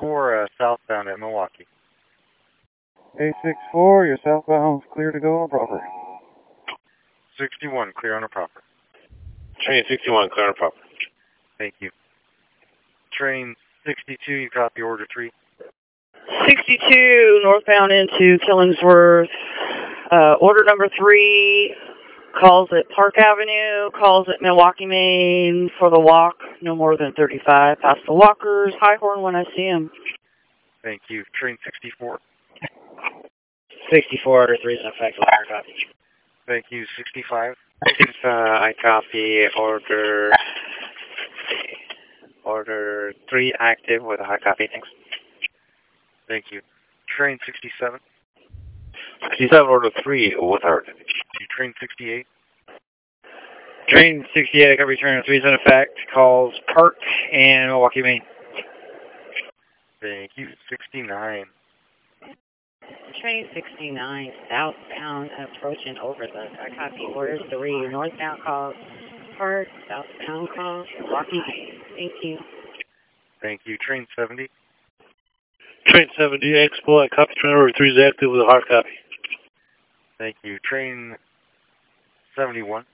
A64 southbound at Milwaukee. A64, you're southbound, clear to go on proper. 61, clear on a proper. Train 61, clear on a proper. Thank you. Train 62, you copy order 3. 62, northbound into Killingsworth. Order number 3, calls at Park Avenue, calls at Milwaukee, Maine for the walk, no more than 35. Past the walkers, high horn when I see him. Thank you. Train 64. 64, order 3 is in effect, hard copy. Thank you. 65. I copy order 3 active with a hard copy, thanks. Thank you. Train 67. 67, order 3 with hard. Train 68. Train 68, I copy train 3 is in effect, calls Park and Milwaukee, Maine. Thank you. 69. Train 69, southbound approaching Overlook. I copy order 3, northbound calls Park, southbound calls Milwaukee, Maine. Thank you. Thank you. Train 70. Train 70, Expo, I copy train order 3 is active with a hard copy. Thank you. Train 71.